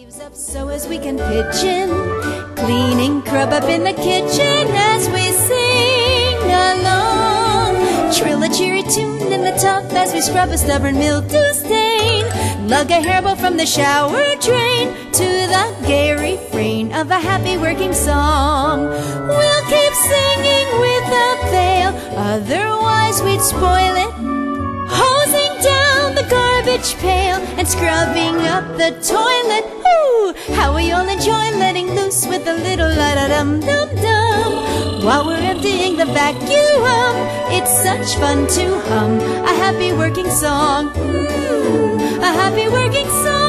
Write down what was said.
Sleeves up so as we can pitch in, cleaning crub up in the kitchen as we sing along. Trill a cheery tune in the tub as we scrub a stubborn mildew stain. Lug a hairbow from the shower drain to the gay refrain of a happy working song. We'll keep singing without fail, otherwise we'd spoil it. Hosing down the garbage pail and scrubbing up the toilet. Ooh, how we all enjoy letting loose with a little la-da-dum-dum-dum. While we're emptying the vacuum, it's such fun to hum a happy working song. Ooh, a happy working song.